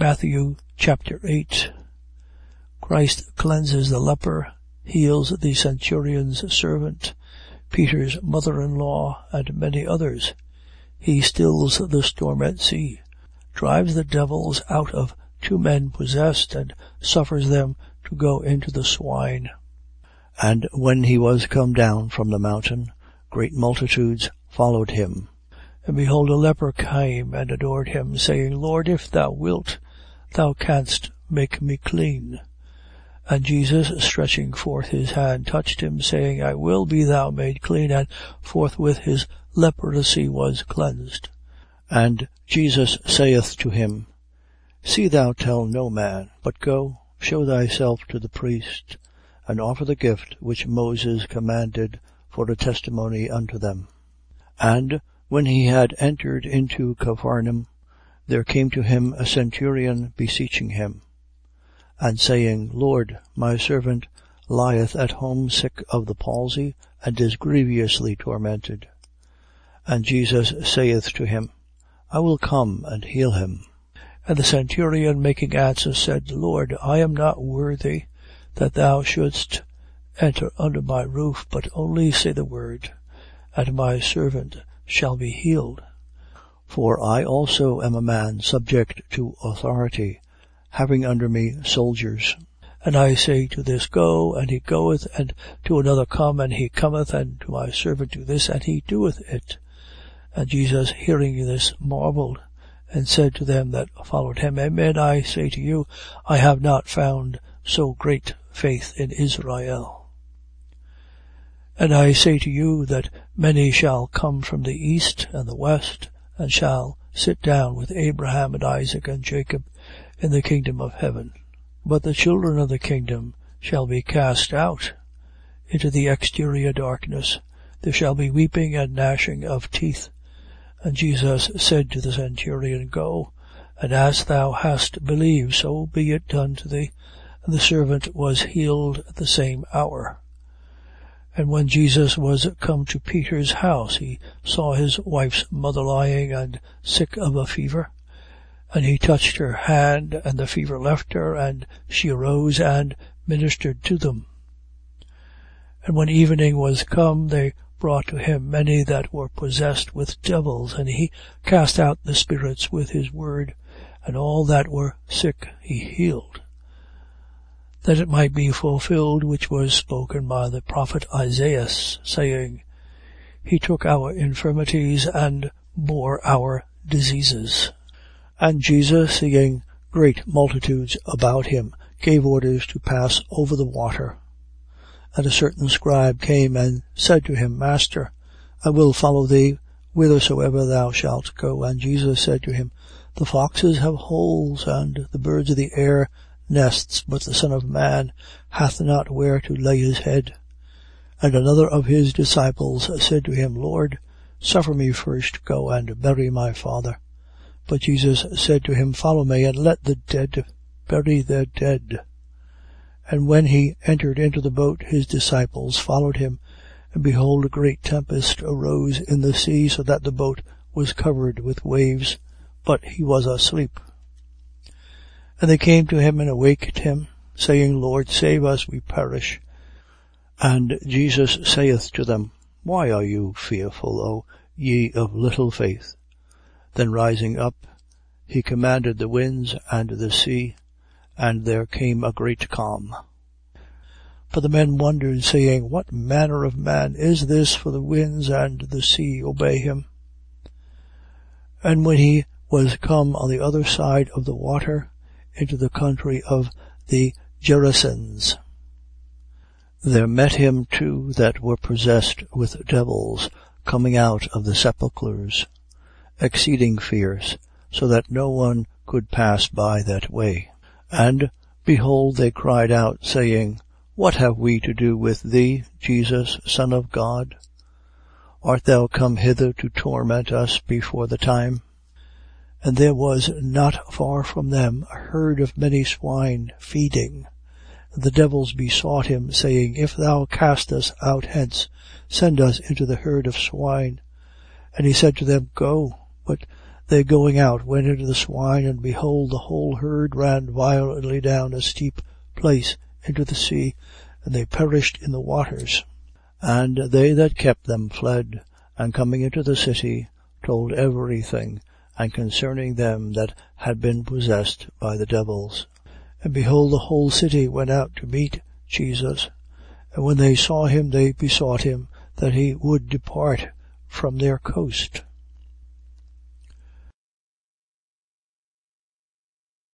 Matthew chapter 8. Christ cleanses the leper, heals the centurion's servant, Peter's mother-in-law, and many others. He stills the storm at sea, drives the devils out of 2 men possessed, and suffers them to go into the swine. And when he was come down from the mountain, great multitudes followed him. And behold, a leper came and adored him, saying, Lord, if thou wilt, thou canst make me clean. And Jesus, stretching forth his hand, touched him, saying, I will, be thou made clean. And forthwith his leprosy was cleansed. And Jesus saith to him, See thou tell no man, but go, show thyself to the priest, and offer the gift which Moses commanded for a testimony unto them. And when he had entered into Capharnaum, there came to him a centurion beseeching him, and saying, Lord, my servant lieth at home sick of the palsy, and is grievously tormented. And Jesus saith to him, I will come and heal him. And the centurion, making answer, said, Lord, I am not worthy that thou shouldst enter under my roof, but only say the word, and my servant shall be healed. For I also am a man subject to authority, having under me soldiers. And I say to this, Go, and he goeth, and to another, Come, and he cometh, and to my servant, Do this, and he doeth it. And Jesus, hearing this, marveled, and said to them that followed him, Amen, I say to you, I have not found so great faith in Israel. And I say to you that many shall come from the east and the west, and shall sit down with Abraham and Isaac and Jacob in the kingdom of heaven. But the children of the kingdom shall be cast out into the exterior darkness. There shall be weeping and gnashing of teeth. And Jesus said to the centurion, Go, and as thou hast believed, so be it done to thee. And the servant was healed at the same hour. And when Jesus was come to Peter's house, he saw his wife's mother lying and sick of a fever. And he touched her hand, and the fever left her, and she arose and ministered to them. And when evening was come, they brought to him many that were possessed with devils, and he cast out the spirits with his word, and all that were sick he healed, that it might be fulfilled which was spoken by the prophet Isaiah, saying, He took our infirmities and bore our diseases. And Jesus, seeing great multitudes about him, gave orders to pass over the water. And a certain scribe came and said to him, Master, I will follow thee whithersoever thou shalt go. And Jesus said to him, The foxes have holes, and the birds of the air nests, but the Son of Man hath not where to lay his head. And another of his disciples said to him, Lord, suffer me first go and bury my father. But Jesus said to him, Follow me, and let the dead bury their dead. And when he entered into the boat, his disciples followed him. And behold, a great tempest arose in the sea, so that the boat was covered with waves, but he was asleep. And they came to him and awaked him, saying, Lord, save us, we perish. And Jesus saith to them, Why are you fearful, O ye of little faith? Then rising up, he commanded the winds and the sea, and there came a great calm. But the men wondered, saying, What manner of man is this, for the winds and the sea obey him? And when he was come on the other side of the water, into the country of the Gerasenes, there met him 2 that were possessed with devils, coming out of the sepulchres, exceeding fierce, so that no one could pass by that way. And behold, they cried out, saying, What have we to do with thee, Jesus, Son of God? Art thou come hither to torment us before the time? And there was not far from them a herd of many swine feeding. And the devils besought him, saying, If thou cast us out hence, send us into the herd of swine. And he said to them, Go. But they going out went into the swine, and behold, the whole herd ran violently down a steep place into the sea, and they perished in the waters. And they that kept them fled, and coming into the city, told everything, and concerning them that had been possessed by the devils. And behold, the whole city went out to meet Jesus. And when they saw him, they besought him that he would depart from their coast.